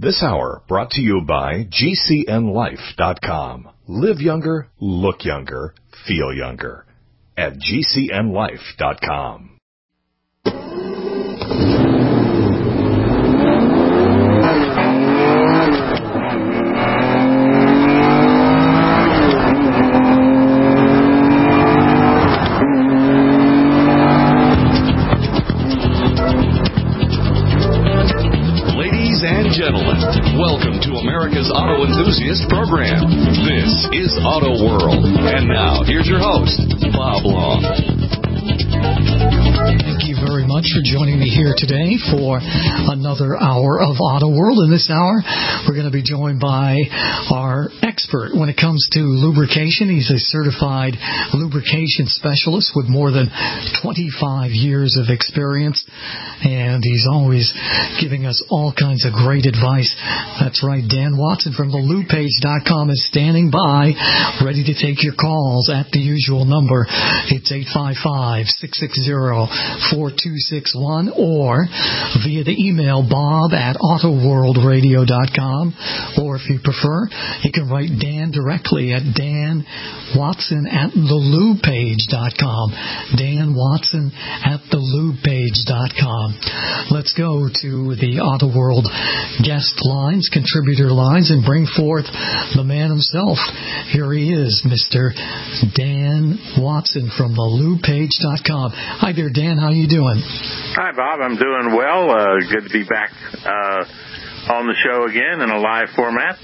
This hour brought to you by GCNLife.com. Live younger, look younger, feel younger at GCNLife.com. Gentlemen, welcome to America's Auto Enthusiast program. This is Auto World. And now, here's your host, Bob Long. Thank you very much for joining me here today for another hour of Auto World. In this hour, we're going to be joined by our expert when it comes to lubrication. He's a certified lubrication specialist with more than 25 years of experience, and he's always giving us all kinds of great advice. That's right, Dan Watson from thelubepage.com is standing by, ready to take your calls at the usual number. It's 855-660-4261 or via the email bob@autoworldradio.com, or if you prefer, you can write Dan directly at danwatson@thelubepage.com. Dan Watson at thelubepage.com. Let's go to the Auto World guest lines, contributor lines, and bring forth the man himself. Here he is, Mr. Dan Watson from thelubepage.com. Hi there, Dan. How you doing? Hi, Bob. I'm doing well. Good to be back on the show again in a live format.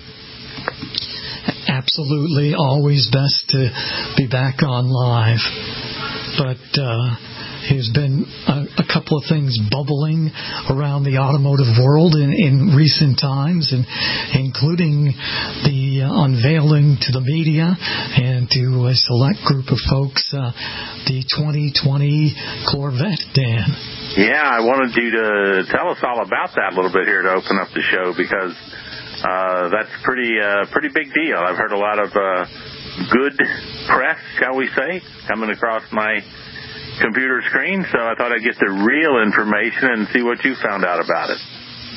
Absolutely. Always best to be back on live. But there's been a couple of things bubbling around the automotive world in recent times, and including the unveiling to the media and to a select group of folks, the 2020 Corvette, Dan. Yeah, I wanted you to tell us all about that a little bit here to open up the show, because that's pretty big deal. I've heard a lot of good press, shall we say, coming across my computer screen, so I thought I'd get the real information and see what you found out about it.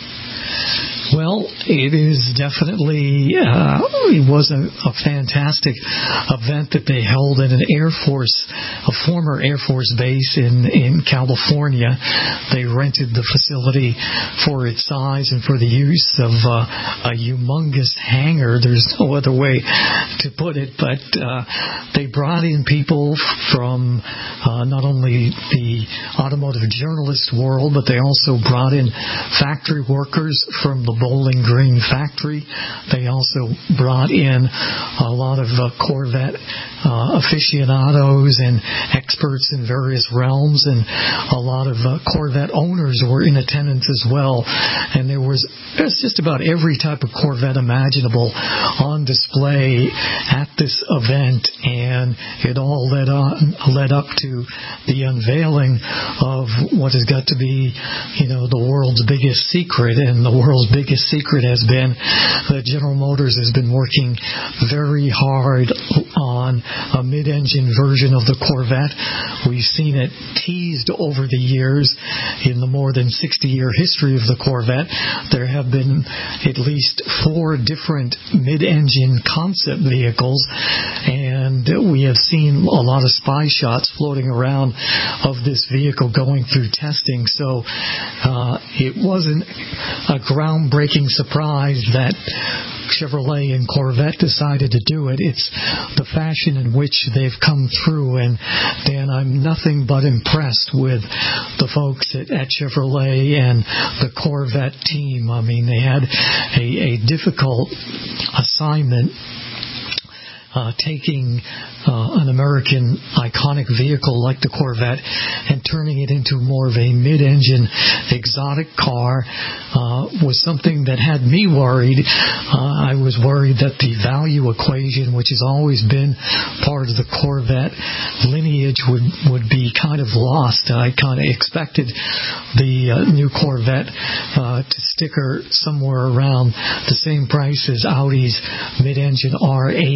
Well, it is definitely, it was a fantastic event that they held at a former Air Force base in California. They rented the facility for its size and for the use of a humongous hangar. There's no other way to put it, but they brought in people from not only the automotive journalist world, but they also brought in factory workers from the Bowling Green factory. They also brought in a lot of Corvette aficionados and experts in various realms, and a lot of Corvette owners were in attendance as well. And there's just about every type of Corvette imaginable on display at this event, and it all led up to the unveiling of what has got to be, the world's biggest secret. And the world's biggest secret has been that General Motors has been working very hard on a mid-engine version of the Corvette. We've seen it teased over the years. In the more than 60-year history of the Corvette, there have been at least 4 different mid-engine concept vehicles, and we have seen a lot of spy shots floating around of this vehicle going through testing. So it wasn't a groundbreaking surprise that Chevrolet and Corvette decided to do it. It's the fashion in which they've come through, and Dan, I'm nothing but impressed with the folks at Chevrolet and the Corvette team. I mean, they had a difficult assignment taking an American iconic vehicle like the Corvette and turning it into more of a mid-engine exotic car was something that had me worried. I was worried that the value equation, which has always been part of the Corvette lineage, would be kind of lost. I kind of expected the new Corvette to sticker somewhere around the same price as Audi's mid-engine R8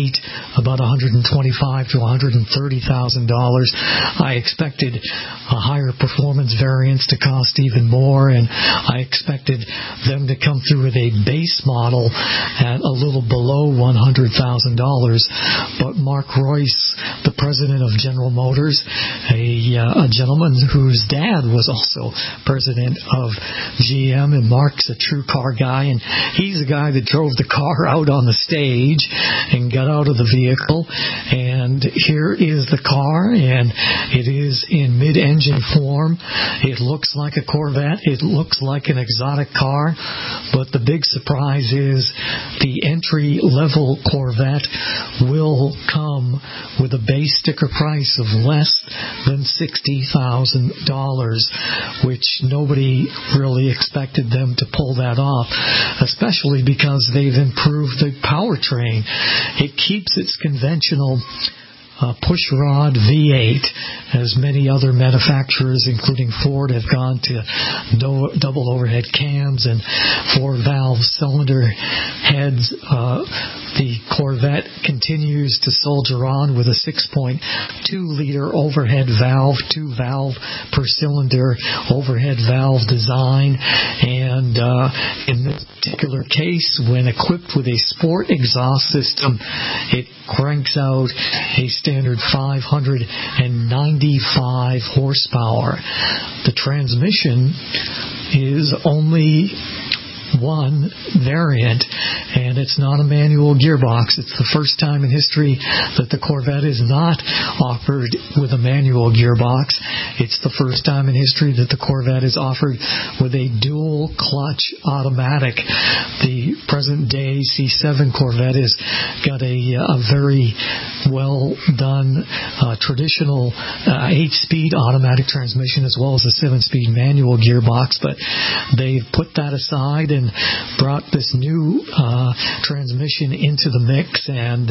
about $125,000 to $130,000. I expected a higher performance variance to cost even more, and I expected them to come through with a base model at a little below $100,000. But Mark Royce, the president of General Motors, a gentleman whose dad was also president of GM, and Mark's a true car guy, and he's the guy that drove the car out on the stage and got out of the vehicle. And here is the car, and it is in mid-engine form. It looks like a Corvette. It looks like an exotic car, but the big surprise is the entry-level Corvette will come with a base sticker price of less than $60,000, which nobody really expected them to pull that off, especially because they've improved the powertrain. It keeps its conventional pushrod V8, as many other manufacturers, including Ford, have gone to double overhead cams and 4-valve cylinder heads. The Corvette continues to soldier on with a 6.2-liter overhead valve, 2-valve per cylinder overhead valve design. And in this particular case, when equipped with a sport exhaust system, it cranks out a standard 595 horsepower. The transmission is only one variant, and it's not a manual gearbox. It's the first time in history that the Corvette is not offered with a manual gearbox. It's the first time in history that the Corvette is offered with a dual clutch automatic. The present day C7 Corvette has got a very well done traditional 8-speed automatic transmission, as well as a 7-speed manual gearbox, but they've put that aside and brought this new transmission into the mix, and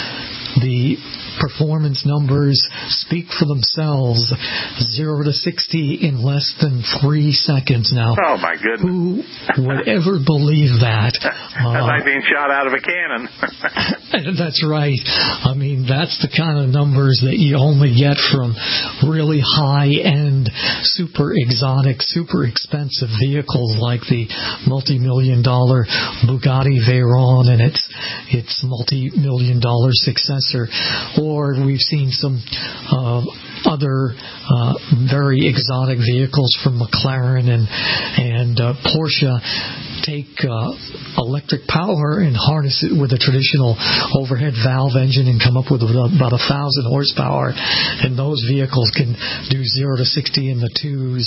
the performance numbers speak for themselves. 0 to 60 in less than 3 seconds now. Oh, my goodness. Who would ever believe that? That's like being shot out of a cannon. That's right. I mean, that's the kind of numbers that you only get from really high-end, super exotic, super expensive vehicles like the multi-million-dollar Bugatti Veyron and its multi-million-dollar successor. Or we've seen some other very exotic vehicles from McLaren and Porsche take electric power and harness it with a traditional overhead valve engine and come up with about 1,000 horsepower, and those vehicles can do 0 to 60 in the 2s.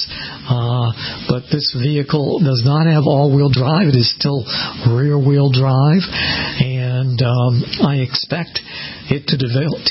But this vehicle does not have all-wheel drive. It is still rear-wheel drive, and I expect it to develop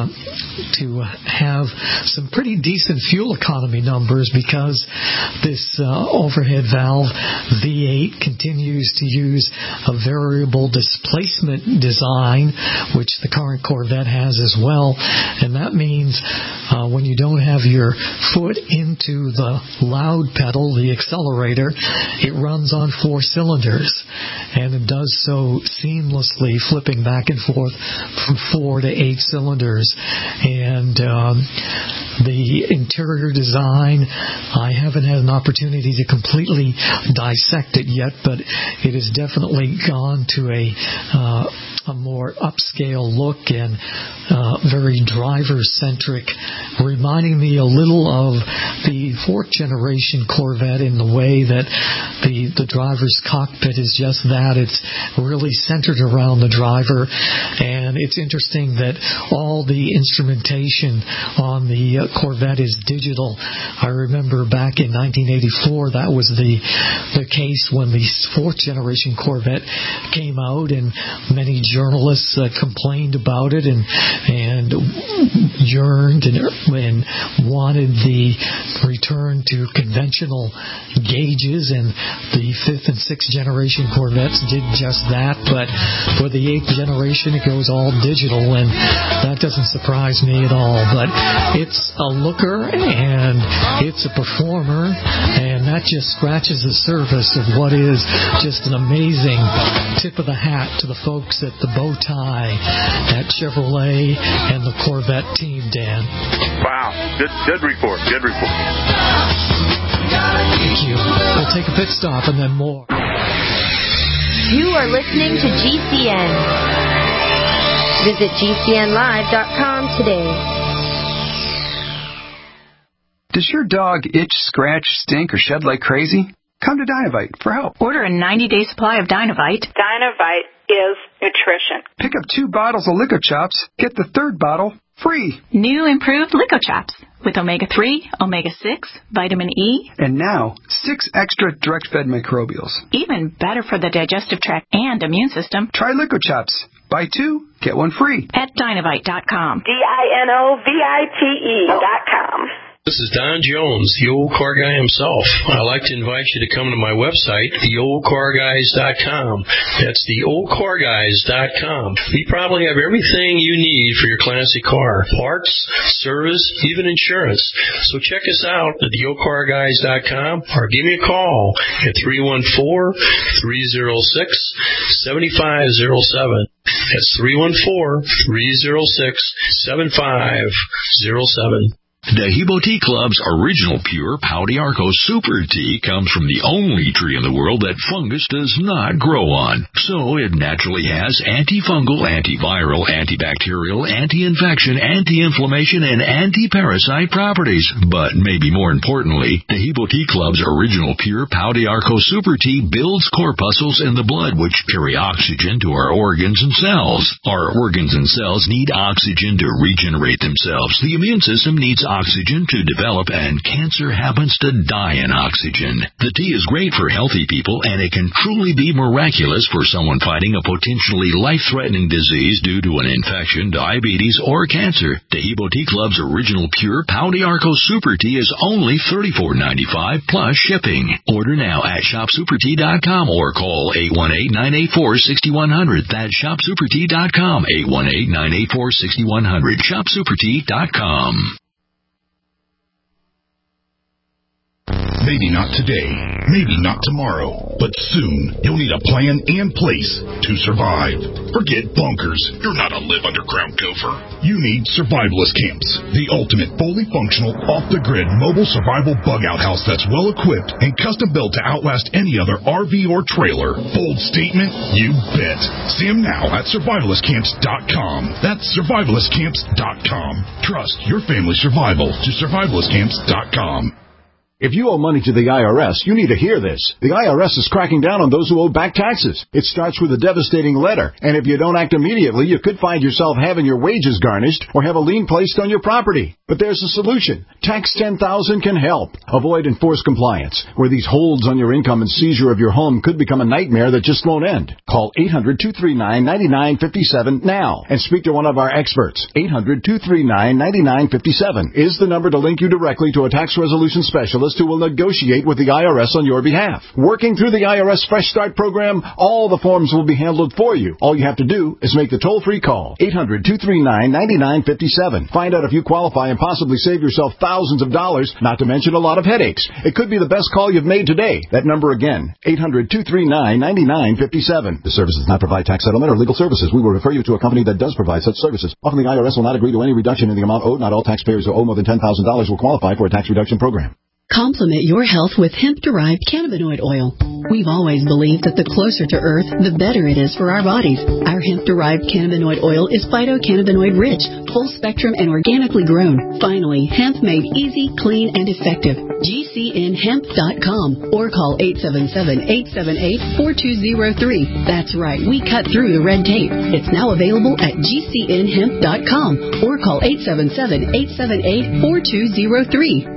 to have some pretty decent fuel economy numbers, because this overhead valve V8 continues to use a variable displacement design, which the current Corvette has as well, and that means when you don't have your foot into the loud pedal, the accelerator, it runs on 4 cylinders, and it does so seamlessly, flipping back and forth from 4 to 8 cylinders. And the interior design, I haven't had an opportunity to completely dissect it yet, but it has definitely gone to a more upscale look and very driver-centric, reminding me a little of the 4th generation Corvette in the way that the driver's cockpit is just that. It's really centered around the driver, and it's interesting that all the instrumentation on the Corvette is digital. I remember back in 1984, that was the case when the 4th generation Corvette came out, and many journalists complained about it and yearned and wanted the return to conventional gauges, and the 5th and 6th generation Corvettes did just that. But for the 8th generation, it goes all digital, and that doesn't surprise me at all. But it's a looker, and it's a performer, and that just scratches the surface of what is just an amazing tip of the hat to the folks at the Bow Tie at Chevrolet and the Corvette team, Dan. Wow. Good report. Good report. Thank you. We'll take a pit stop and then more. You are listening to GCN. Visit GCNlive.com today. Does your dog itch, scratch, stink, or shed like crazy? Come to Dynovite for help. Order a 90-day supply of Dynovite. Dynovite is nutrition. Pick up 2 bottles of Lico Chops. Get the 3rd bottle free. New improved Lico Chops with omega-3, omega-6, vitamin E. And now, 6 extra direct-fed microbials. Even better for the digestive tract and immune system. Try Lico Chops. Buy 2, get 1 free. At Dynovite.com. DINOVITE.com. This is Don Jones, the old car guy himself. I'd like to invite you to come to my website, theoldcarguys.com. That's theoldcarguys.com. We probably have everything you need for your classic car. Parts, service, even insurance. So check us out at theoldcarguys.com or give me a call at 314-306-7507. That's 314-306-7507. Dehibo Tea Club's original pure Pau d'Arco Super Tea comes from the only tree in the world that fungus does not grow on. So it naturally has antifungal, antiviral, antibacterial, anti-infection, anti-inflammation, and anti-parasite properties. But maybe more importantly, Dehibo Tea Club's original pure Pau d'Arco Super Tea builds corpuscles in the blood which carry oxygen to our organs and cells. Our organs and cells need oxygen to regenerate themselves. The immune system needs oxygen to develop, and cancer happens to die in oxygen. The tea is great for healthy people, and it can truly be miraculous for someone fighting a potentially life-threatening disease due to an infection, diabetes, or cancer. Dehibo Tea Club's original pure Pau d'Arco Super Tea is only $34.95 plus shipping. Order now at shopsupertea.com or call 818-984-6100. That's shopsupertea.com, 818-984-6100, shopsupertea.com. Maybe not today, maybe not tomorrow, but soon you'll need a plan in place to survive. Forget bunkers. You're not a live underground gopher. You need survivalist camps, the ultimate fully functional, off-the-grid mobile survival bug-out house that's well-equipped and custom-built to outlast any other RV or trailer. Bold statement? You bet. See them now at survivalistcamps.com. That's survivalistcamps.com. Trust your family's survival to survivalistcamps.com. If you owe money to the IRS, you need to hear this. The IRS is cracking down on those who owe back taxes. It starts with a devastating letter, and if you don't act immediately, you could find yourself having your wages garnished or have a lien placed on your property. But there's a solution. Tax 10,000 can help. Avoid enforced compliance, where these holds on your income and seizure of your home could become a nightmare that just won't end. Call 800-239-9957 now and speak to one of our experts. 800-239-9957 is the number to link you directly to a tax resolution specialist who will negotiate with the IRS on your behalf. Working through the IRS Fresh Start program, all the forms will be handled for you. All you have to do is make the toll-free call, 800-239-9957. Find out if you qualify and possibly save yourself thousands of dollars, not to mention a lot of headaches. It could be the best call you've made today. That number again, 800-239-9957. The service does not provide tax settlement or legal services. We will refer you to a company that does provide such services. Often the IRS will not agree to any reduction in the amount owed. Not all taxpayers who owe more than $10,000 will qualify for a tax reduction program. Complement your health with hemp-derived cannabinoid oil. We've always believed that the closer to Earth, the better it is for our bodies. Our hemp-derived cannabinoid oil is phytocannabinoid-rich, full-spectrum, and organically grown. Finally, hemp made easy, clean, and effective. GCNhemp.com or call 877-878-4203. That's right, we cut through the red tape. It's now available at GCNhemp.com or call 877-878-4203.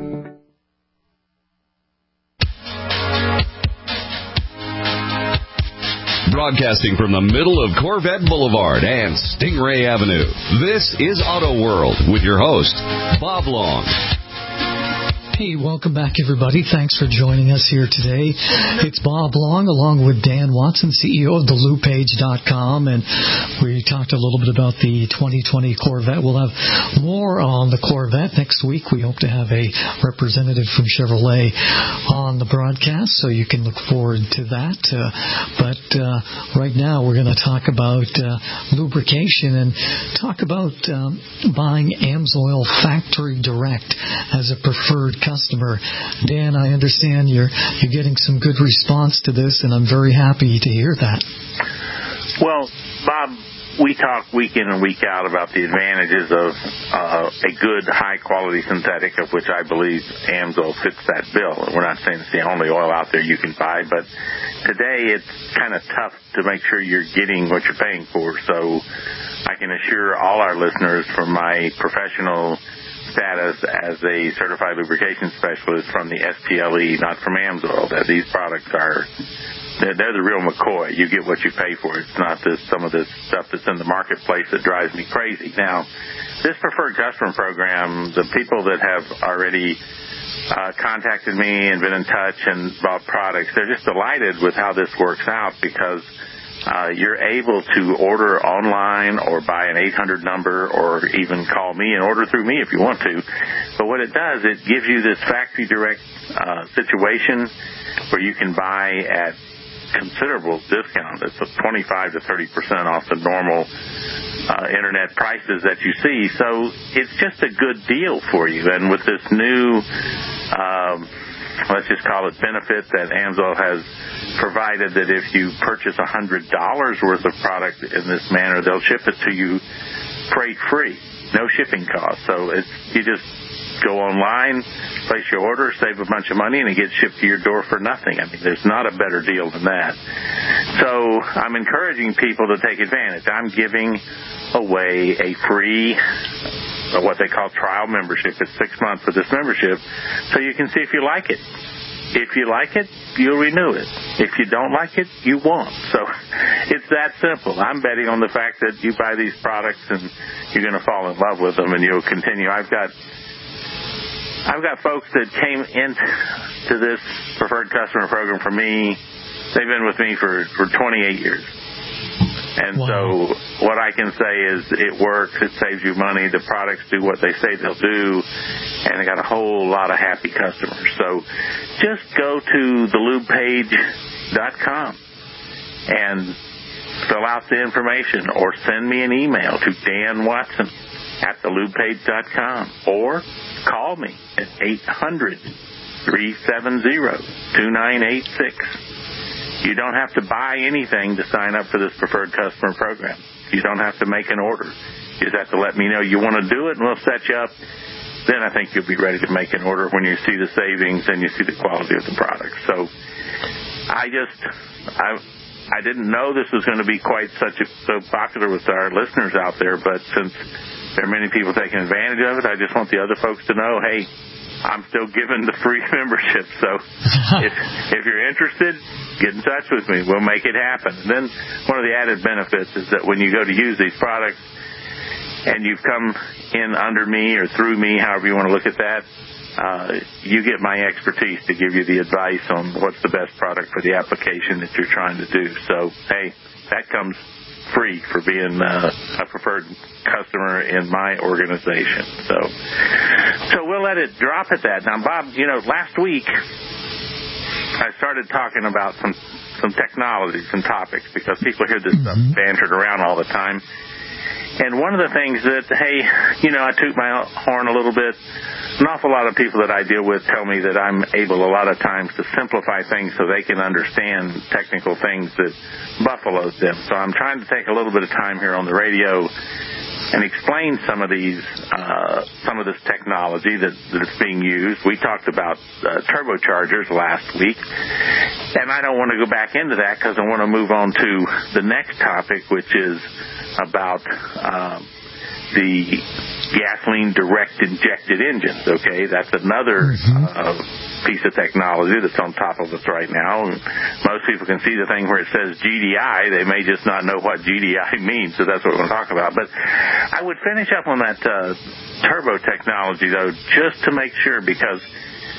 Broadcasting from the middle of Corvette Boulevard and Stingray Avenue, this is Auto World with your host, Bob Long. Hey, welcome back, everybody. Thanks for joining us here today. It's Bob Long, along with Dan Watson, CEO of TheLoopPage.com, and we talked a little bit about the 2020 Corvette. We'll have more on the Corvette next week. We hope to have a representative from Chevrolet on the broadcast, so you can look forward to that. But right now, we're going to talk about lubrication and talk about buying AMSOIL factory direct as a preferred customer. Dan, I understand you're getting some good response to this, and I'm very happy to hear that. Well, Bob, we talk week in and week out about the advantages of a good, high-quality synthetic, of which I believe AMSOIL fits that bill. We're not saying it's the only oil out there you can buy, but today it's kind of tough to make sure you're getting what you're paying for. So I can assure all our listeners, from my professional status as a certified lubrication specialist from the STLE, not from AMSOIL, that these products they're the real McCoy. You get what you pay for. It's not some of this stuff that's in the marketplace that drives me crazy. Now, this preferred customer program, the people that have already contacted me and been in touch and bought products, they're just delighted with how this works out, because you're able to order online or buy an 800 number or even call me and order through me if you want to. But what it does, it gives you this factory direct situation where you can buy at considerable discount. It's 25 to 30% off the normal internet prices that you see. So it's just a good deal for you. And with this new let's just call it benefit that AMSOIL has provided, that if you purchase $100 worth of product in this manner, they'll ship it to you freight free, no shipping costs. So you just go online, place your order, save a bunch of money, and it gets shipped to your door for nothing. I mean, there's not a better deal than that. So I'm encouraging people to take advantage. I'm giving away a free, what they call trial membership. It's 6 months with this membership, so you can see if you like it. If you like it, you'll renew it. If you don't like it, you won't. So it's that simple. I'm betting on the fact that you buy these products and you're going to fall in love with them and you'll continue. I've got folks that came into this preferred customer program for me. They've been with me for 28 years. And wow. So what I can say is it works, it saves you money, the products do what they say they'll do, and they got a whole lot of happy customers. So just go to thelubepage.com and fill out the information, or send me an email to Dan Watson at thelubepage.com, or call me at 800-370-2986. You don't have to buy anything to sign up for this preferred customer program. You don't have to make an order. You just have to let me know you want to do it, and we'll set you up. Then I think you'll be ready to make an order when you see the savings and you see the quality of the product. So I didn't know this was going to be quite so popular with our listeners out there, but since there are many people taking advantage of it, I just want the other folks to know, hey, I'm still giving the free membership. So if you're interested, get in touch with me. We'll make it happen. And then one of the added benefits is that when you go to use these products and you've come in under me or through me, however you want to look at that, you get my expertise to give you the advice on what's the best product for the application that you're trying to do. So, hey, that comes free for being a preferred customer in my organization. So we'll let it drop at that. Now, Bob, last week I started talking about some technology, some topics, because people hear this stuff bantered around all the time. And one of the things that, hey, I toot my horn a little bit. An awful lot of people that I deal with tell me that I'm able a lot of times to simplify things so they can understand technical things that buffaloes them. So I'm trying to take a little bit of time here on the radio and explain some of this technology that's being used. We talked about turbochargers last week, and I don't want to go back into that because I want to move on to the next topic, which is about the gasoline direct injected engines. Okay, that's another piece of technology that's on top of us right now. Most people can see the thing where it says GDI. They may just not know what GDI means, so that's what we're going to talk about. But I would finish up on that turbo technology, though, just to make sure, because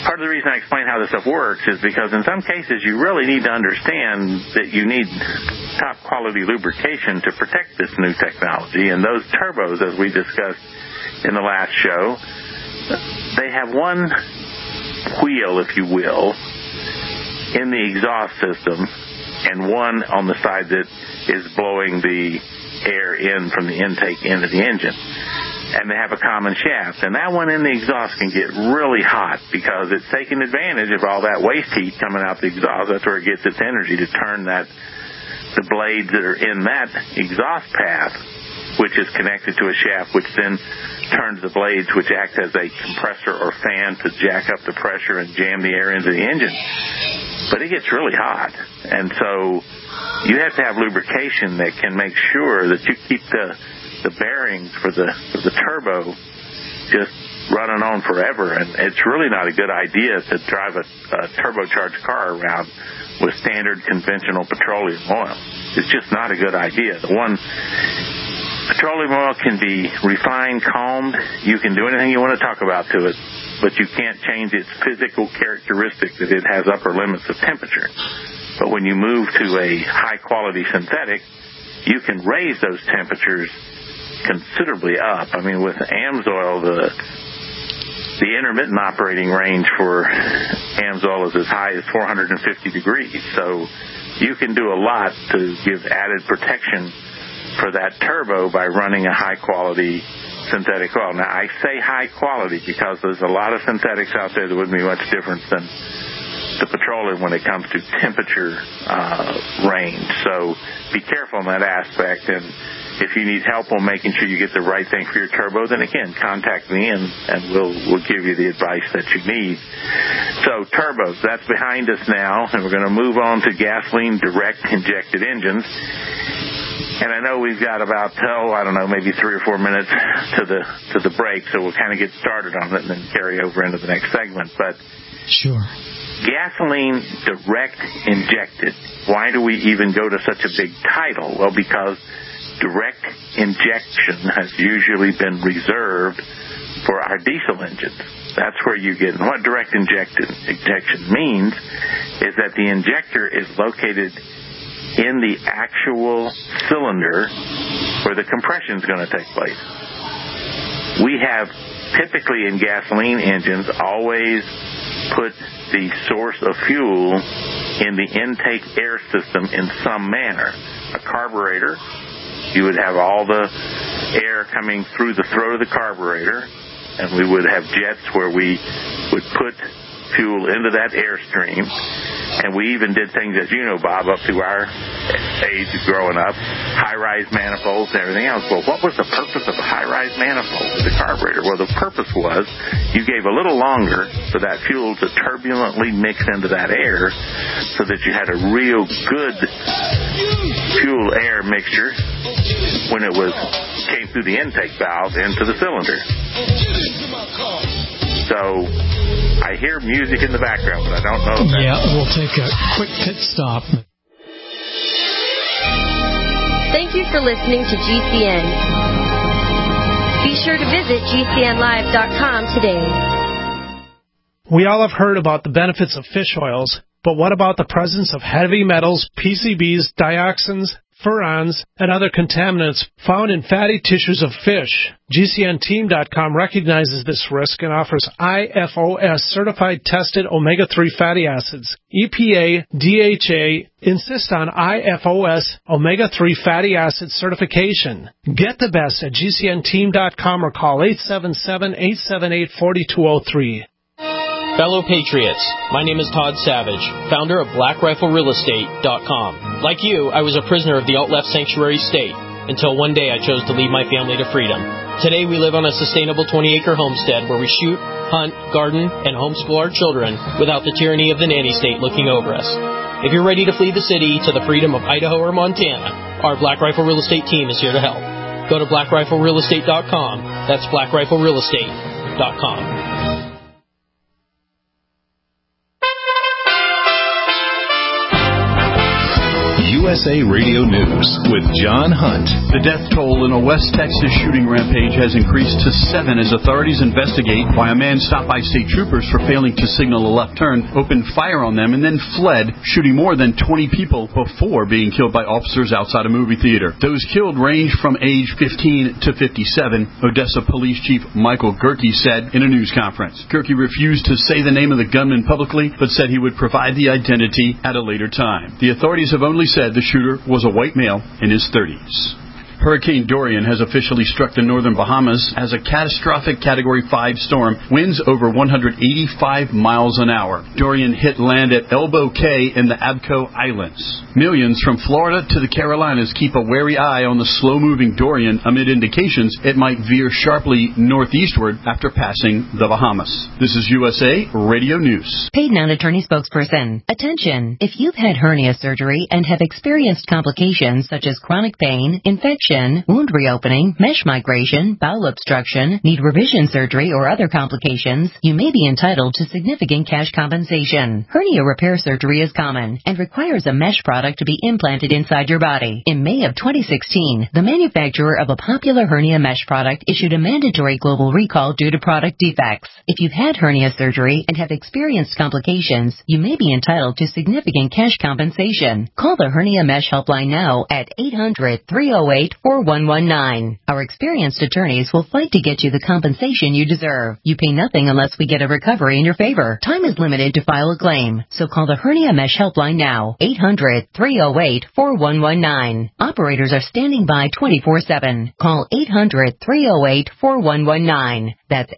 part of the reason I explain how this stuff works is because in some cases you really need to understand that you need top quality lubrication to protect this new technology. And those turbos, as we discussed in the last show, they have one wheel, if you will, in the exhaust system and one on the side that is blowing the air in from the intake into the engine. And they have a common shaft. And that one in the exhaust can get really hot because it's taking advantage of all that waste heat coming out the exhaust. That's where it gets its energy to turn the blades that are in that exhaust path, which is connected to a shaft, which then turns the blades, which act as a compressor or fan to jack up the pressure and jam the air into the engine. But it gets really hot. And so you have to have lubrication that can make sure that you keep the bearings for the turbo just running on forever. And it's really not a good idea to drive a turbocharged car around with standard conventional petroleum oil. It's just not a good idea. Petroleum oil can be refined, calmed. You can do anything you want to talk about to it, but you can't change its physical characteristic that it has upper limits of temperature. But when you move to a high-quality synthetic, you can raise those temperatures considerably up. I mean, with AMSOIL, the intermittent operating range for AMSOIL is as high as 450 degrees. So you can do a lot to give added protection for that turbo by running a high-quality synthetic oil. Now, I say high quality because there's a lot of synthetics out there that wouldn't be much different than the petroleum when it comes to temperature range. So be careful in that aspect. And if you need help on making sure you get the right thing for your turbo, then again, contact me and we'll give you the advice that you need. So turbos, that's behind us now, and we're going to move on to gasoline direct injected engines. And I know we've got about, maybe 3 or 4 minutes to the break, so we'll kind of get started on it and then carry over into the next segment. But sure. Gasoline direct injected. Why do we even go to such a big title? Well, because direct injection has usually been reserved for our diesel engines. That's where you get. And what direct injection means is that the injector is located in the actual cylinder where the compression is going to take place. We have typically in gasoline engines always put the source of fuel in the intake air system in some manner. A carburetor, you would have all the air coming through the throat of the carburetor, and we would have jets where we would put fuel into that airstream. And we even did things, as you know, Bob, up to our age growing up, high-rise manifolds and everything else. Well, what was the purpose of a high-rise manifold with the carburetor? Well, the purpose was you gave a little longer for that fuel to turbulently mix into that air so that you had a real good fuel-air mixture when it came through the intake valve into the cylinder. So I hear music in the background, but I don't know if we'll take a quick pit stop. Thank you for listening to GCN. Be sure to visit GCNlive.com today. We all have heard about the benefits of fish oils, but what about the presence of heavy metals, PCBs, dioxins, furans, and other contaminants found in fatty tissues of fish? GCNteam.com recognizes this risk and offers IFOS certified tested omega-3 fatty acids. EPA, DHA insist on IFOS omega-3 fatty acid certification. Get the best at GCNteam.com or call 877-878-4203. Fellow Patriots, my name is Todd Savage, founder of BlackRifleRealEstate.com. Like you, I was a prisoner of the alt-left sanctuary state until one day I chose to lead my family to freedom. Today we live on a sustainable 20-acre homestead where we shoot, hunt, garden, and homeschool our children without the tyranny of the nanny state looking over us. If you're ready to flee the city to the freedom of Idaho or Montana, our Black Rifle Real Estate team is here to help. Go to BlackRifleRealEstate.com. That's BlackRifleRealEstate.com. USA Radio News with John Hunt. The death toll in a West Texas shooting rampage has increased to 7 as authorities investigate why a man stopped by state troopers for failing to signal a left turn, opened fire on them, and then fled, shooting more than 20 people before being killed by officers outside a movie theater. Those killed range from age 15 to 57, Odessa Police Chief Michael Gerke said in a news conference. Gerke refused to say the name of the gunman publicly, but said he would provide the identity at a later time. The authorities have only said the shooter was a white male in his 30s. Hurricane Dorian has officially struck the northern Bahamas as a catastrophic Category 5 storm, winds over 185 miles an hour. Dorian hit land at Elbow Cay in the Abaco Islands. Millions from Florida to the Carolinas keep a wary eye on the slow-moving Dorian amid indications it might veer sharply northeastward after passing the Bahamas. This is USA Radio News. Paid non-attorney spokesperson. Attention! If you've had hernia surgery and have experienced complications such as chronic pain, infection, wound reopening, mesh migration, bowel obstruction, need revision surgery, or other complications, you may be entitled to significant cash compensation. Hernia repair surgery is common and requires a mesh product to be implanted inside your body. In May of 2016, the manufacturer of a popular hernia mesh product issued a mandatory global recall due to product defects. If you've had hernia surgery and have experienced complications, you may be entitled to significant cash compensation. Call the Hernia Mesh Helpline now at 800-308-4119. Our experienced attorneys will fight to get you the compensation you deserve. You pay nothing unless we get a recovery in your favor. Time is limited to file a claim, so call the Hernia Mesh Helpline now, 800-308-4119. Operators are standing by 24/7. Call 800-308-4119. That's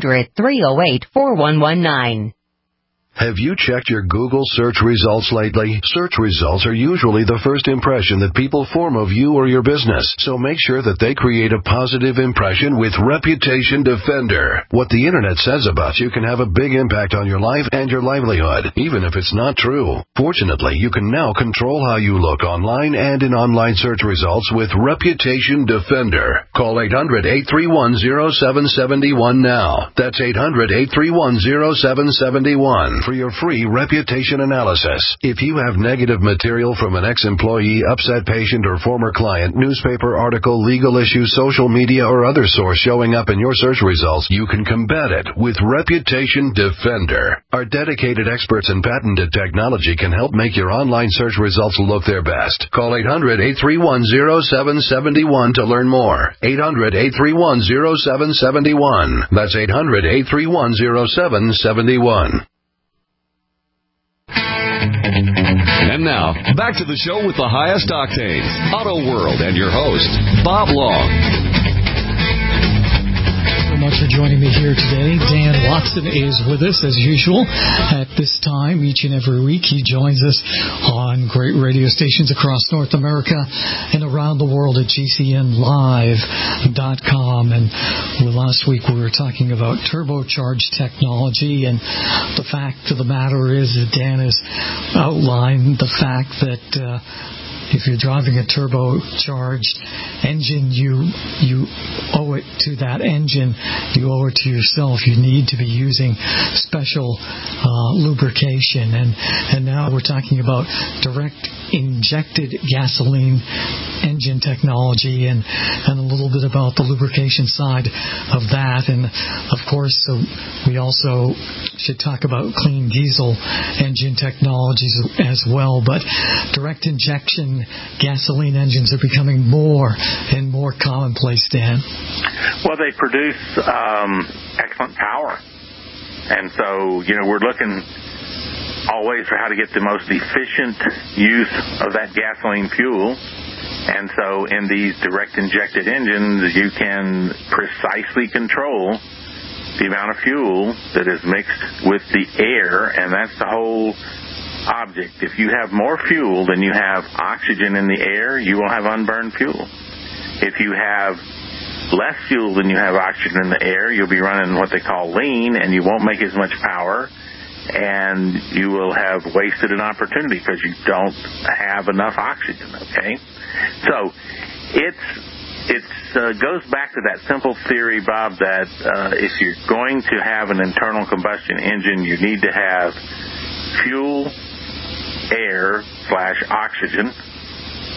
800-308-4119. Have you checked your Google search results lately? Search results are usually the first impression that people form of you or your business, so make sure that they create a positive impression with Reputation Defender. What the internet says about you can have a big impact on your life and your livelihood, even if it's not true. Fortunately, you can now control how you look online and in online search results with Reputation Defender. Call 800-831-0771 now. That's 800-831-0771. For your free reputation analysis. If you have negative material from an ex-employee, upset patient, or former client, newspaper article, legal issue, social media, or other source showing up in your search results, you can combat it with Reputation Defender. Our dedicated experts in patented technology can help make your online search results look their best. Call 800-831-0771 to learn more. 800-831-0771. That's 800-831-0771. And now, back to the show with the highest octane, Auto World, and your host, Bob Long. Much for joining me here today. Dan Watson is with us as usual at this time each and every week. He joins us on great radio stations across North America and around the world at GCNlive.com. And last week we were talking about turbocharged technology, and the fact of the matter is that Dan has outlined the fact that if you're driving a turbocharged engine, you owe it to that engine. You owe it to yourself. You need to be using special lubrication. And now we're talking about direct injected gasoline engine technology and a little bit about the lubrication side of that. And of course, so we also should talk about clean diesel engine technologies as well. But direct injection gasoline engines are becoming more and more commonplace, Dan. Well, they produce excellent power. And so, we're looking always for how to get the most efficient use of that gasoline fuel. And so in these direct injected engines, you can precisely control the amount of fuel that is mixed with the air, and that's the whole object. If you have more fuel than you have oxygen in the air, you will have unburned fuel. If you have less fuel than you have oxygen in the air, you'll be running what they call lean, and you won't make as much power, and you will have wasted an opportunity because you don't have enough oxygen, okay? So it goes back to that simple theory, Bob, that if you're going to have an internal combustion engine, you need to have fuel, air / oxygen,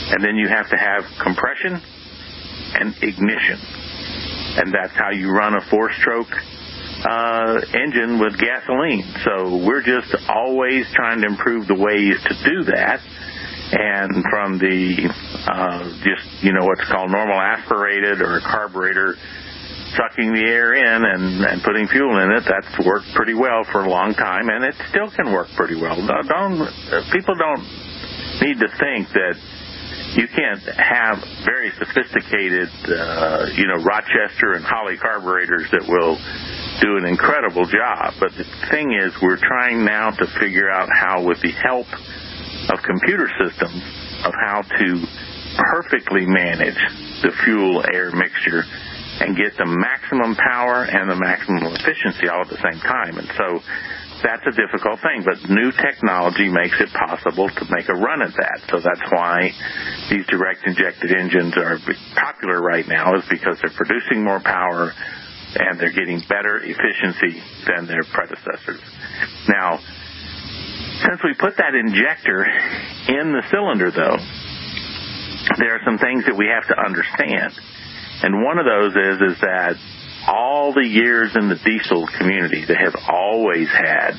And then you have to have compression and ignition. And that's how you run a 4-stroke engine with gasoline. So we're just always trying to improve the ways to do that. And from the what's called normal aspirated or a carburetor, sucking the air in and putting fuel in it, that's worked pretty well for a long time, and it still can work pretty well. People don't need to think that you can't have very sophisticated, Rochester and Holley carburetors that will do an incredible job. But the thing is, we're trying now to figure out how, with the help of computer systems, of how to perfectly manage the fuel-air mixture and get the maximum power and the maximum efficiency all at the same time. And so that's a difficult thing, but new technology makes it possible to make a run at that. So that's why these direct injected engines are popular right now, is because they're producing more power and they're getting better efficiency than their predecessors. Now, since we put that injector in the cylinder, though, there are some things that we have to understand. And one of those is that all the years in the diesel community, they have always had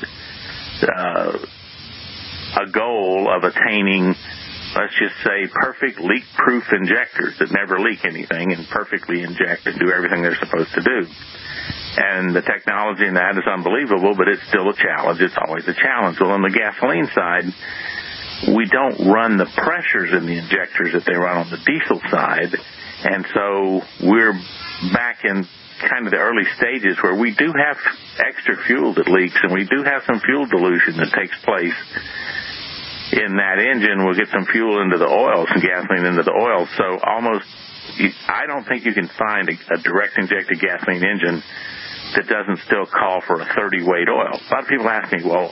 a goal of attaining, let's just say, perfect leak-proof injectors that never leak anything and perfectly inject and do everything they're supposed to do. And the technology in that is unbelievable, but it's still a challenge. It's always a challenge. Well, on the gasoline side, we don't run the pressures in the injectors that they run on the diesel side. And so we're back in kind of the early stages where we do have extra fuel that leaks, and we do have some fuel dilution that takes place in that engine. We'll get some fuel into the oil, some gasoline into the oil. So I don't think you can find a direct injected gasoline engine that doesn't still call for a 30-weight oil. A lot of people ask me, well,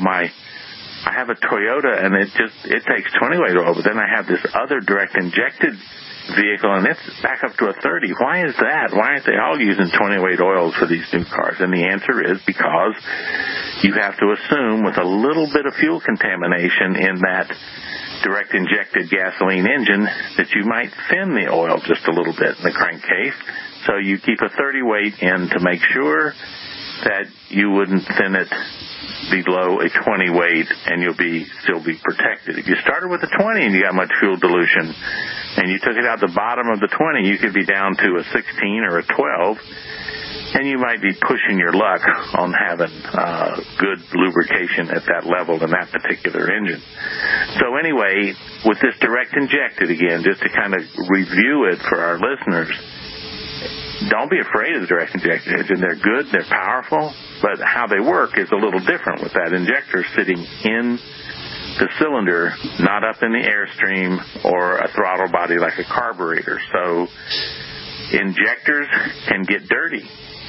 I have a Toyota and it takes 20-weight oil, but then I have this other direct injected vehicle and it's back up to a 30. Why is that? Why aren't they all using 20-weight oils for these new cars? And the answer is because you have to assume, with a little bit of fuel contamination in that direct injected gasoline engine, that you might thin the oil just a little bit in the crankcase. So you keep a 30-weight in to make sure that you wouldn't thin it below a 20-weight, and you'll still be protected. If you started with a 20 and you got much fuel dilution, and you took it out the bottom of the 20, you could be down to a 16 or a 12, and you might be pushing your luck on having good lubrication at that level in that particular engine. So anyway, with this direct injected, again, just to kind of review it for our listeners, don't be afraid of the direct injected engine. They're good, they're powerful, but how they work is a little different with that injector sitting in the cylinder, not up in the airstream or a throttle body like a carburetor. So injectors can get dirty.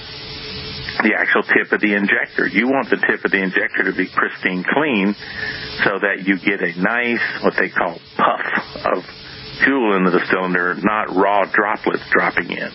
The actual tip of the injector. You want the tip of the injector to be pristine clean so that you get a nice, what they call, puff of fuel into the cylinder, not raw droplets dropping in.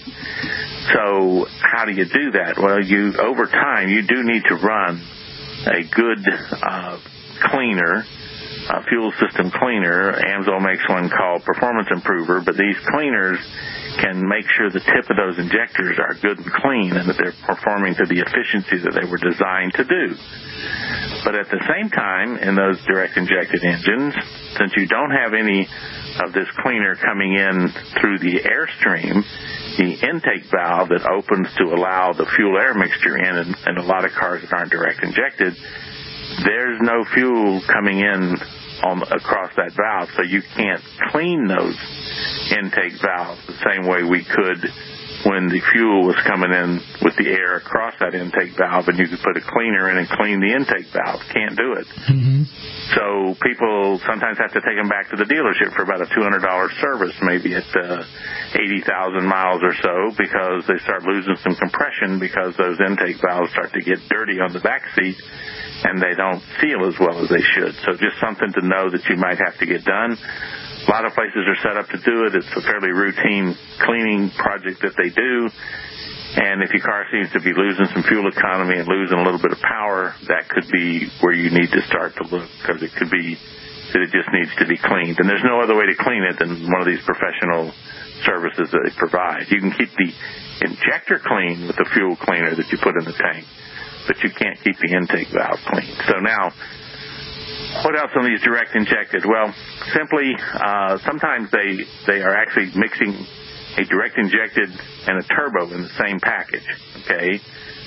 So how do you do that? Well, over time, you do need to run a good cleaner, a fuel system cleaner. AMSOIL makes one called Performance Improver, but these cleaners can make sure the tip of those injectors are good and clean and that they're performing to the efficiency that they were designed to do. But at the same time, in those direct injected engines, since you don't have any of this cleaner coming in through the airstream, the intake valve that opens to allow the fuel-air mixture in, and a lot of cars that aren't direct injected, there's no fuel coming in across that valve, so you can't clean those intake valves the same way we could when the fuel was coming in with the air across that intake valve, and you could put a cleaner in and clean the intake valve. Can't do it. Mm-hmm. So people sometimes have to take them back to the dealership for about a $200 service, maybe at 80,000 miles or so, because they start losing some compression because those intake valves start to get dirty on the back seat and they don't seal as well as they should. So just something to know that you might have to get done. A lot of places are set up to do it. It's a fairly routine cleaning project that they do. And if your car seems to be losing some fuel economy and losing a little bit of power, that could be where you need to start to look, because it could be that it just needs to be cleaned. And there's no other way to clean it than one of these professional services that they provide. You can keep the injector clean with the fuel cleaner that you put in the tank, but you can't keep the intake valve clean. So now, what else on these direct injected? Well, simply, sometimes they are actually mixing a direct injected and a turbo in the same package, okay?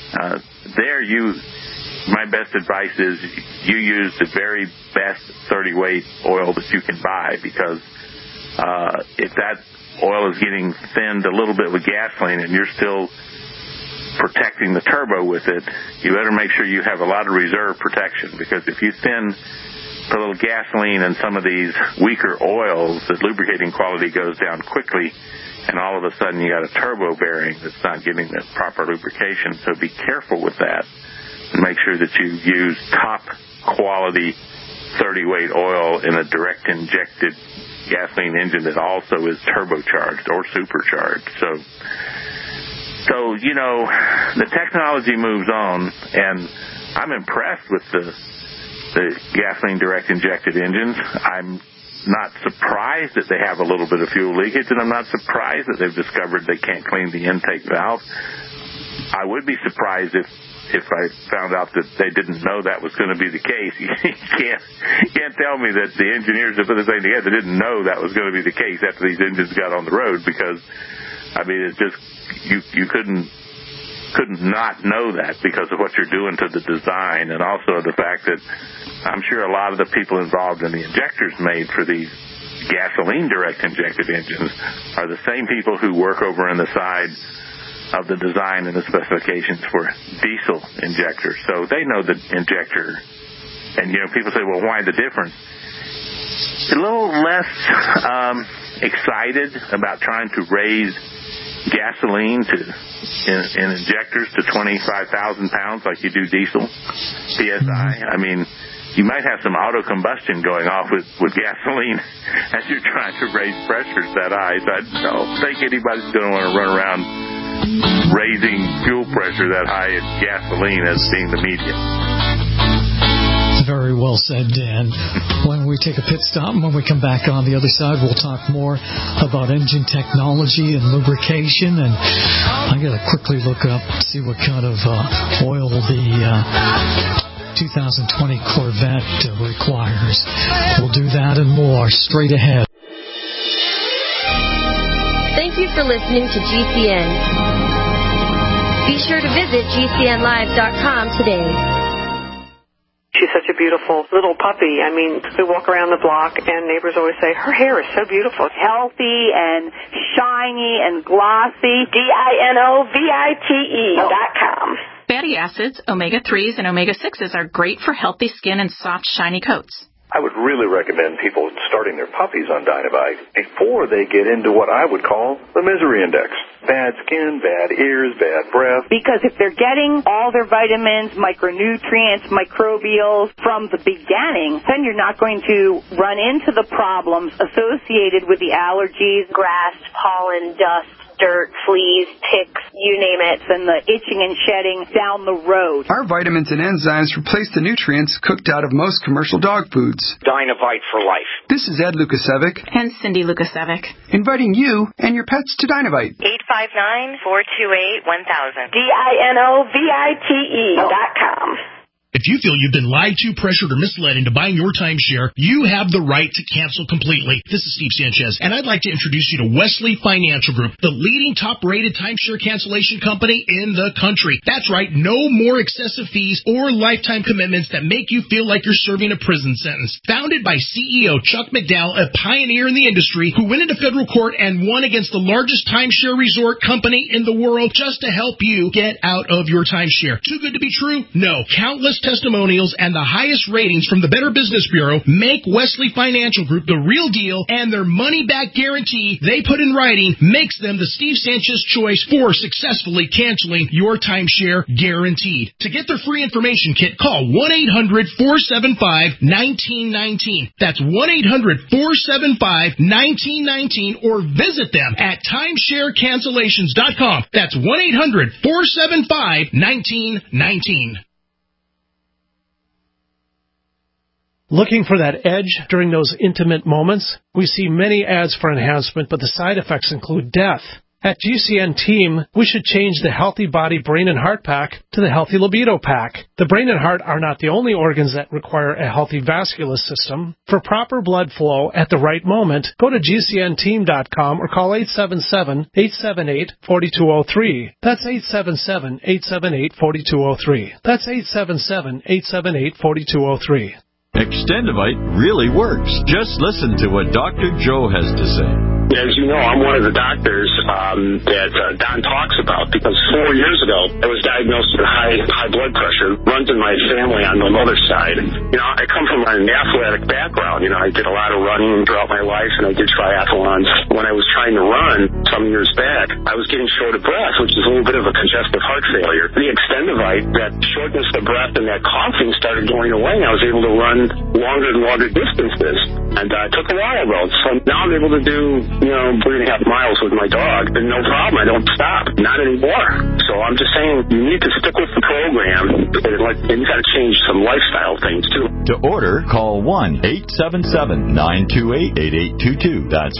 My best advice is you use the very best 30-weight oil that you can buy, because if that oil is getting thinned a little bit with gasoline and you're still protecting the turbo with it, you better make sure you have a lot of reserve protection, because if you put a little gasoline in some of these weaker oils, the lubricating quality goes down quickly, and all of a sudden you got a turbo bearing that's not getting the proper lubrication. So be careful with that. And make sure that you use top quality 30-weight oil in a direct injected gasoline engine that also is turbocharged or supercharged. So the technology moves on, and I'm impressed with the gasoline direct injected engines. I'm not surprised that they have a little bit of fuel leakage, and I'm not surprised that they've discovered they can't clean the intake valve. I would be surprised if I found out that they didn't know that was going to be the case. You can't tell me that the engineers that put this thing together didn't know that was going to be the case after these engines got on the road, because, I mean, it's just, you couldn't not know that because of what you're doing to the design, and also the fact that I'm sure a lot of the people involved in the injectors made for these gasoline direct injected engines are the same people who work over on the side of the design and the specifications for diesel injectors. So they know the injector. And, people say, well, why the difference? A little less excited about trying to raise gasoline in injectors to 25,000 pounds like you do diesel, PSI. I mean, you might have some auto combustion going off with gasoline as you're trying to raise pressures that high. So I don't think anybody's going to want to run around raising fuel pressure that high in gasoline as being the medium. Very well said, Dan. When we take a pit stop, and when we come back on the other side, we'll talk more about engine technology and lubrication. And I got to quickly look up, see what kind of oil the 2020 Corvette requires. We'll do that and more straight ahead. Thank you for listening to GCN. Be sure to visit GCNlive.com today. She's such a beautiful little puppy. I mean, we walk around the block and neighbors always say, her hair is so beautiful. Healthy and shiny and glossy. DINOVITE.com. Fatty acids, omega-3s, and omega-6s are great for healthy skin and soft, shiny coats. I would really recommend people starting their puppies on Dynovite before they get into what I would call the misery index. Bad skin, bad ears, bad breath. Because if they're getting all their vitamins, micronutrients, microbials from the beginning, then you're not going to run into the problems associated with the allergies, grass, pollen, dust, dirt, fleas, ticks, you name it, and the itching and shedding down the road. Our vitamins and enzymes replace the nutrients cooked out of most commercial dog foods. Dynovite for life. This is Ed Lukasevic and Cindy Lukasevic, inviting you and your pets to Dynovite. 859-428-1000. DINOVITE.com. If you feel you've been lied to, pressured, or misled into buying your timeshare, you have the right to cancel completely. This is Steve Sanchez, and I'd like to introduce you to Wesley Financial Group, the leading top-rated timeshare cancellation company in the country. That's right, no more excessive fees or lifetime commitments that make you feel like you're serving a prison sentence. Founded by CEO Chuck McDowell, a pioneer in the industry who went into federal court and won against the largest timeshare resort company in the world just to help you get out of your timeshare. Too good to be true? No. Countless testimonials and the highest ratings from the Better Business Bureau make Wesley Financial Group the real deal, and their money-back guarantee they put in writing makes them the Steve Sanchez choice for successfully canceling your timeshare guaranteed. To get their free information kit, call 1-800-475-1919. That's 1-800-475-1919, or visit them at timesharecancellations.com. That's 1-800-475-1919. Looking for that edge during those intimate moments? We see many ads for enhancement, but the side effects include death. At GCN Team, we should change the Healthy Body, Brain, and Heart Pack to the Healthy Libido Pack. The brain and heart are not the only organs that require a healthy vascular system. For proper blood flow at the right moment, go to GCNteam.com or call 877-878-4203. That's 877-878-4203. That's 877-878-4203. Extendivite really works. Just listen to what Dr. Joe has to say. As you know, I'm one of the doctors that Don talks about because 4 years ago I was diagnosed with high blood pressure. Runs in my family on the mother's side. You know, I come from an athletic background. You know, I did a lot of running throughout my life, and I did triathlons. When I was trying to run some years back, I was getting short of breath, which is a little bit of a congestive heart failure. The Extendivite, that shortness of breath and that coughing started going away. I was able to run longer and longer distances, and it took a while though. So now I'm able to do 3.5 miles with my dog, and no problem. I don't stop. Not anymore. So I'm just saying you need to stick with the program, and you got to change some lifestyle things too. To order, call 1-877-928-8822. That's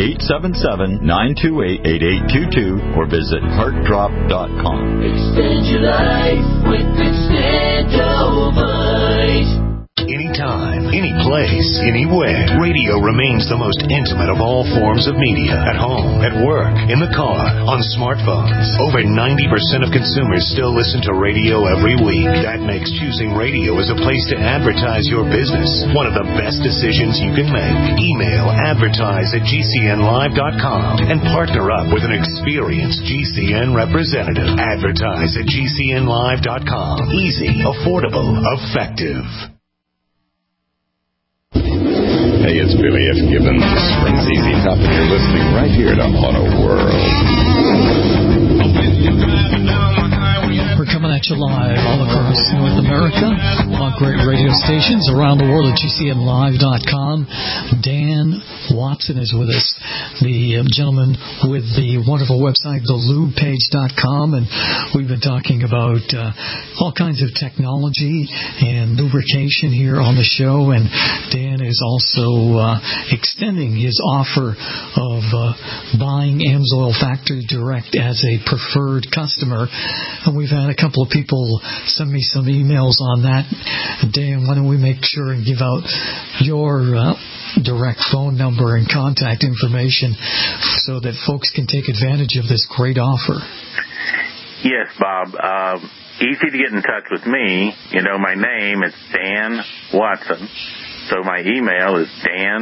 1-877-928-8822, or visit heartdrop.com. Extend your life with Extendivite. Anytime, any place, anywhere, radio remains the most intimate of all forms of media. At home, at work, in the car, on smartphones. Over 90% of consumers still listen to radio every week. That makes choosing radio as a place to advertise your business one of the best decisions you can make. Email advertise@gcnlive.com and partner up with an experienced GCN representative. Advertise@gcnlive.com. Easy, affordable, effective. Hey, it's Billy F. Gibbons from ZZ Top, and you're listening right here to Auto World. We're coming at you live all across North America on great radio stations around the world at GCNlive.com. Dan Watson is with us, the gentleman with the wonderful website, thelubepage.com, and we've been talking about all kinds of technology and lubrication here on the show, and Dan is also extending his offer of buying AMSOIL Factory Direct as a preferred customer, and we've had a couple of people send me some emails on that. Dan, why don't we make sure and give out your direct phone number and contact information so that folks can take advantage of this great offer? Yes, Bob. Easy to get in touch with me. You know my name. It's Dan Watson. So my email is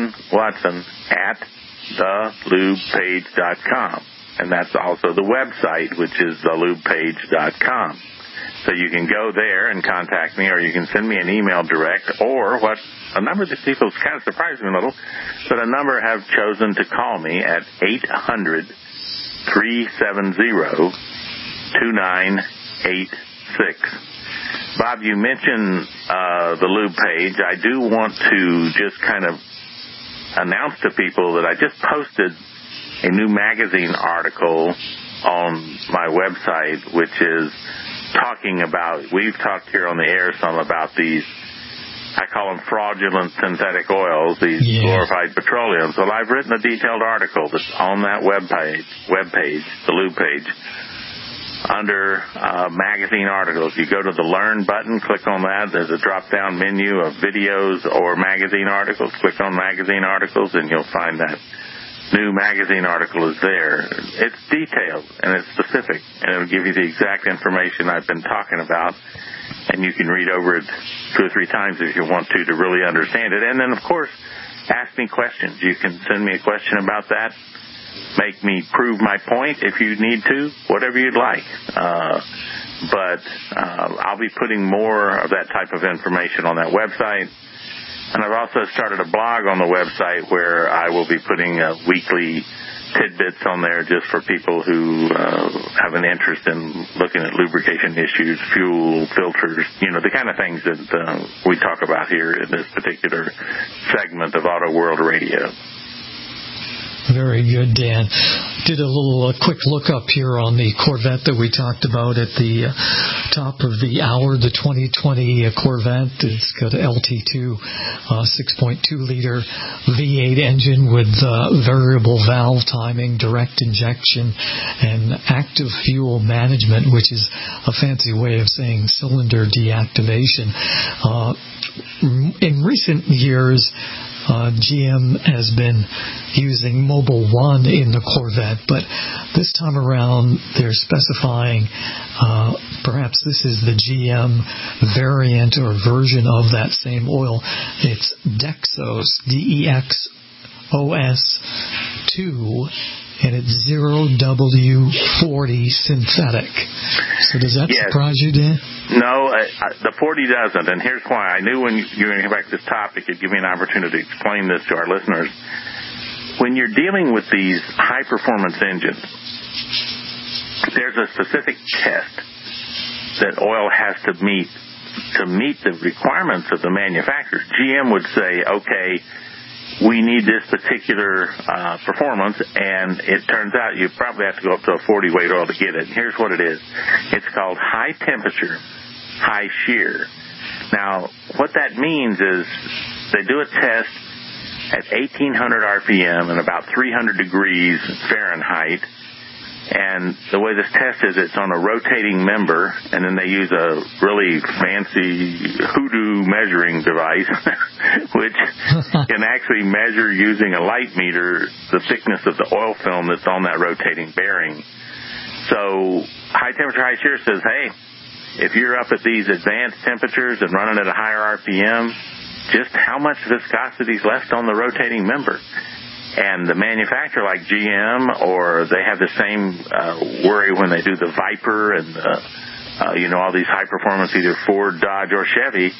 danwatson@thelubepage.com. And that's also the website, which is thelubepage.com. So you can go there and contact me, or you can send me an email direct, or what a number of these people kind of surprised me a little, but a number have chosen to call me at 800-370-2986. Bob, you mentioned the Lube Page. I do want to just kind of announce to people that I just posted a new magazine article on my website, which is talking about, we've talked here on the air some about these, I call them fraudulent synthetic oils, these glorified petroleums. Well, I've written a detailed article that's on that webpage, the Lube Page, under magazine articles. You go to the Learn button, click on that. There's a drop-down menu of videos or magazine articles. Click on magazine articles, and you'll find that new magazine article is there. It's detailed, and it's specific, and it'll give you the exact information I've been talking about, and you can read over it 2 or 3 times if you want to really understand it. And then, of course, ask me questions. You can send me a question about that, make me prove my point if you need to, whatever you'd like. But I'll be putting more of that type of information on that website. And I've also started a blog on the website where I will be putting weekly tidbits on there just for people who have an interest in looking at lubrication issues, fuel, filters, the kind of things that we talk about here in this particular segment of Auto World Radio. Very good, Dan. did a little quick look up here on the Corvette that we talked about at the top of the hour, the 2020 Corvette. It's got an LT2 6.2-liter V8 engine with variable valve timing, direct injection, and active fuel management, which is a fancy way of saying cylinder deactivation. In recent years, GM has been using Mobil 1 in the Corvette, but this time around they're specifying perhaps this is the GM variant or version of that same oil. It's Dexos, DEXOS 2, and it's 0W40 synthetic. So does that surprise you, Dan? No, the 40 doesn't, and here's why. I knew when you were going to come back to this topic, it'd give me an opportunity to explain this to our listeners. When you're dealing with these high-performance engines, there's a specific test that oil has to meet the requirements of the manufacturer. GM would say, okay, we need this particular performance, and it turns out you probably have to go up to a 40 weight oil to get it. And here's what it is. It's called high temperature, high shear. Now, what that means is they do a test at 1,800 RPM and about 300 degrees Fahrenheit. And the way this test is, it's on a rotating member, and then they use a really fancy hoodoo measuring device, which can actually measure using a light meter the thickness of the oil film that's on that rotating bearing. So high temperature, high shear says, hey, if you're up at these advanced temperatures and running at a higher RPM, just how much viscosity is left on the rotating member? And the manufacturer, like GM, or they have the same worry when they do the Viper and all these high performance, either Ford, Dodge, or Chevy.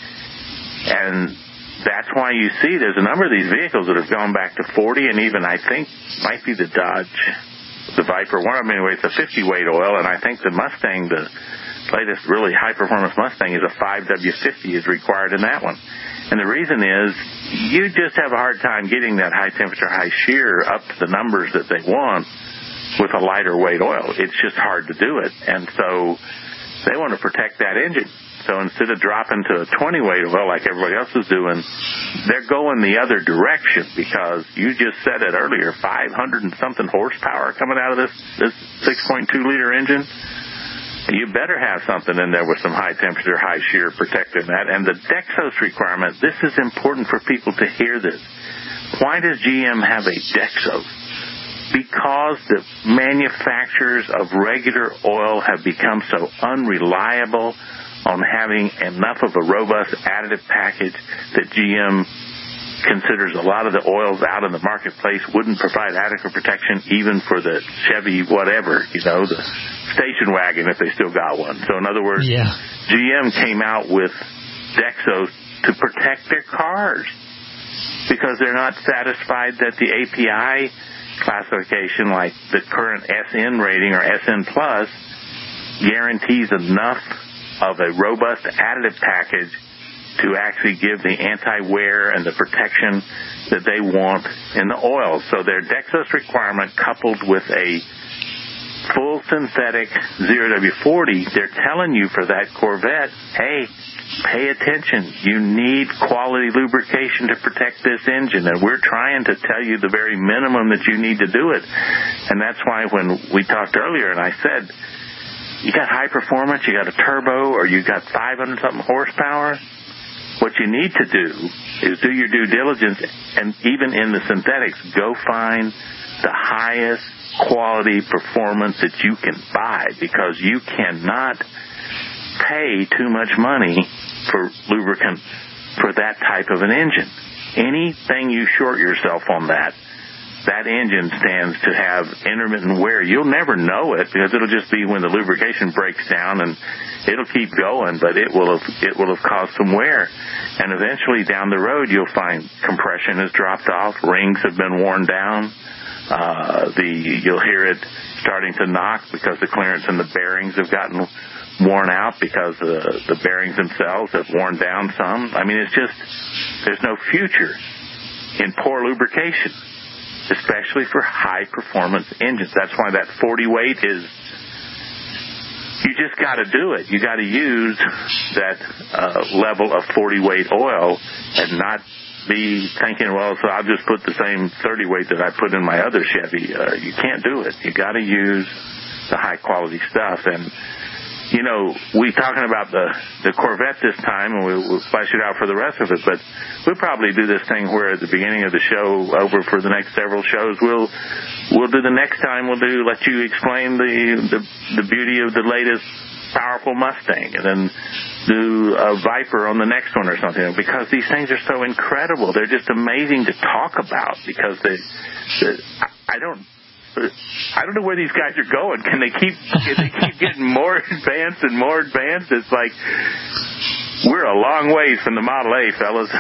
And that's why you see there's a number of these vehicles that have gone back to 40, and even I think might be the Dodge, the Viper. One of them anyway, it's a 50 weight oil, and I think the Mustang, the latest really high performance Mustang, is a 5W50 is required in that one. And the reason is you just have a hard time getting that high temperature, high shear up to the numbers that they want with a lighter weight oil. It's just hard to do it. And so they want to protect that engine. So instead of dropping to a 20 weight oil like everybody else is doing, they're going the other direction because you just said it earlier, 500 and something horsepower coming out of this 6.2 liter engine. You better have something in there with some high temperature, high shear protecting that. And the Dexos requirement, this is important for people to hear this. Why does GM have a Dexos? Because the manufacturers of regular oil have become so unreliable on having enough of a robust additive package that GM considers a lot of the oils out in the marketplace wouldn't provide adequate protection even for the Chevy whatever, the station wagon if they still got one. So in other words, GM came out with Dexos to protect their cars because they're not satisfied that the API classification, like the current SN rating or SN Plus, guarantees enough of a robust additive package to actually give the anti-wear and the protection that they want in the oil. So their Dexos requirement coupled with a full synthetic 0W40, they're telling you for that Corvette, hey, pay attention. You need quality lubrication to protect this engine, and we're trying to tell you the very minimum that you need to do it. And that's why when we talked earlier and I said, you got high performance, you got a turbo, or you got 500-something horsepower, what you need to do is do your due diligence, and even in the synthetics, go find the highest quality performance that you can buy because you cannot pay too much money for lubricant for that type of an engine. Anything you short yourself on that engine stands to have intermittent wear. You'll never know it because it'll just be when the lubrication breaks down and it'll keep going, but it will have caused some wear. And eventually down the road you'll find compression has dropped off, rings have been worn down, you'll hear it starting to knock because the clearance in the bearings have gotten worn out because the bearings themselves have worn down some. I mean, it's just, there's no future in poor lubrication. especially for high-performance engines. That's why that 40 weight is, you just got to do it. You got to use that level of 40 weight oil and not be thinking, well, so I'll just put the same 30 weight that I put in my other Chevy. You can't do it. You got to use the high-quality stuff. And you know, we're talking about the Corvette this time, and we'll flash it out for the rest of it, but we'll probably do this thing where at the beginning of the show, over for the next several shows, we'll do the next time, let you explain the beauty of the latest powerful Mustang, and then do a Viper on the next one or something, because these things are so incredible. They're just amazing to talk about, because I don't know where these guys are going. Can they keep getting more advanced and more advanced? It's like we're a long ways from the Model A, fellas.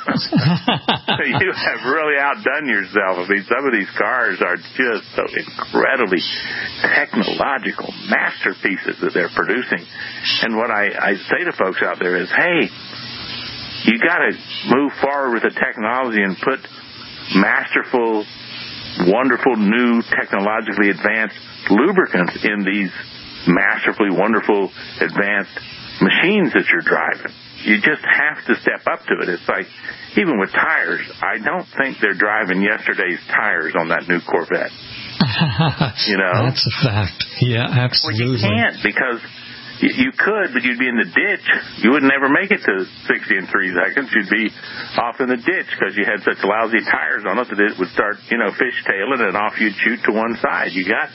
You have really outdone yourself. I mean, some of these cars are just so incredibly technological masterpieces that they're producing. And what I say to folks out there is, hey, you got to move forward with the technology and put masterful, wonderful, new, technologically advanced lubricants in these masterfully wonderful, advanced machines that you're driving. You just have to step up to it. It's like, even with tires, I don't think they're driving yesterday's tires on that new Corvette. You know? That's a fact. Yeah, absolutely. Well, you can't, because you could, but you'd be in the ditch. You would never make it to 60 in 3 seconds. You'd be off in the ditch because you had such lousy tires on it that it would start, fishtailing, and off you'd shoot to one side.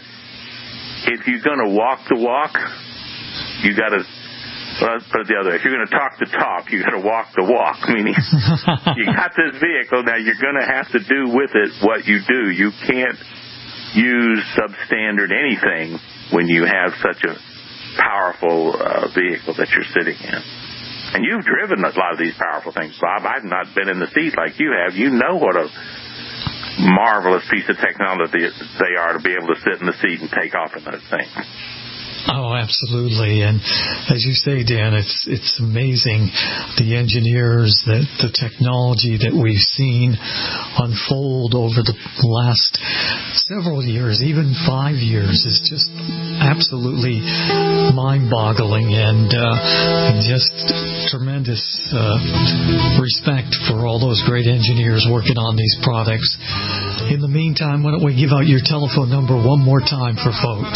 If you're going to walk the walk, you got to, let's put it the other way. If you're going to talk the talk, you got to walk the walk. Meaning, you got this vehicle, now you're going to have to do with it what you do. You can't use substandard anything when you have such a powerful vehicle that you're sitting in. And you've driven a lot of these powerful things, Bob. I've not been in the seat like you have. You know what a marvelous piece of technology they are to be able to sit in the seat and take off in those things. Oh, absolutely. And as you say, Dan, it's amazing, the engineers, the technology that we've seen unfold over the last several years, even 5 years, is just absolutely mind-boggling, and just tremendous respect for all those great engineers working on these products. In the meantime, why don't we give out your telephone number one more time for folks?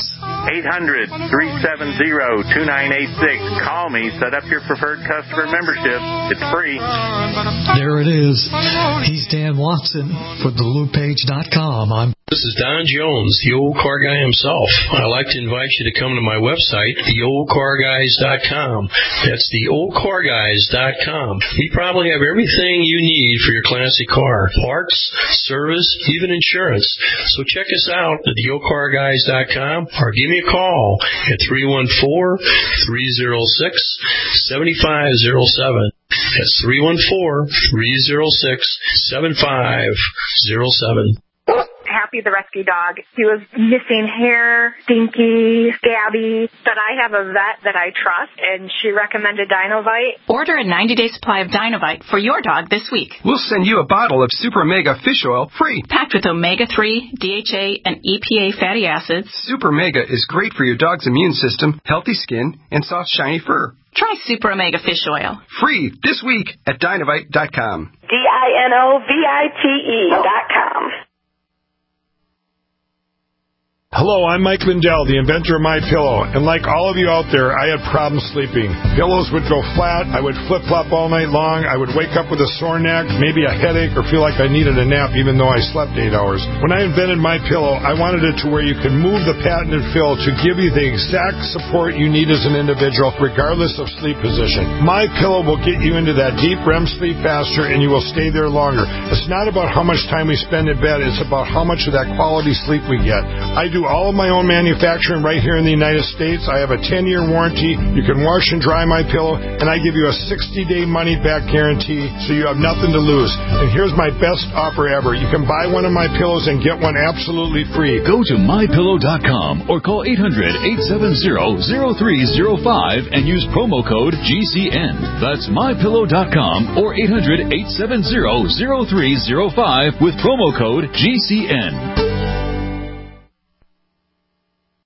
800-370-2986. Call me. Set up your preferred customer membership. It's free. There it is. He's Dan Watson for TheLoopPage.com. This is Don Jones, the old car guy himself. I'd like to invite you to come to my website, theoldcarguys.com. That's theoldcarguys.com. We probably have everything you need for your classic car. Parts, service, even insurance. So check us out at theoldcarguys.com or give me a call at 314-306-7507. That's 314-306-7507. Happy the rescue dog. He was missing hair, stinky, scabby, but I have a vet that I trust, and she recommended Dinovite. Order a 90-day supply of Dinovite for your dog this week. We'll send you a bottle of Super Mega Fish Oil free. Packed with omega-3, DHA, and EPA fatty acids. Super Mega is great for your dog's immune system, healthy skin, and soft, shiny fur. Try Super Omega Fish Oil. Free this week at Dinovite.com. DINOVITE.com. Hello, I'm Mike Lindell, the inventor of MyPillow, and like all of you out there, I had problems sleeping. Pillows would go flat, I would flip-flop all night long, I would wake up with a sore neck, maybe a headache, or feel like I needed a nap even though I slept 8 hours. When I invented MyPillow, I wanted it to where you can move the patented fill to give you the exact support you need as an individual, regardless of sleep position. MyPillow will get you into that deep REM sleep faster, and you will stay there longer. It's not about how much time we spend in bed, it's about how much of that quality sleep we get. I do all all of my own manufacturing right here in the United States. I have a 10-year warranty. You can wash and dry my pillow, and I give you a 60-day money-back guarantee, so you have nothing to lose. And here's my best offer ever. You can buy one of my pillows and get one absolutely free. Go to mypillow.com or call 800-870-0305 and use promo code GCN. That's mypillow.com or 800-870-0305 with promo code GCN.